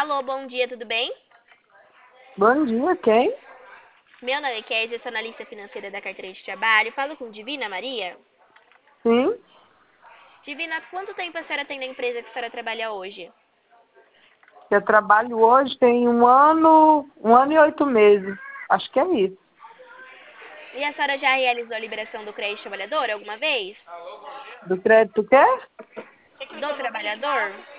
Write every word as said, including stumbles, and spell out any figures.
Alô, bom dia, tudo bem? Bom dia, quem? Meu nome é Kézia, sou analista financeira da carteira de trabalho. Falo com Divina Maria. Sim, Divina, há quanto tempo a senhora tem na empresa que a senhora trabalha hoje? eu trabalho hoje tem um ano, um ano e oito meses. Acho que é isso. E a senhora já realizou a liberação do crédito trabalhador alguma vez? Do crédito quer? Do trabalhador?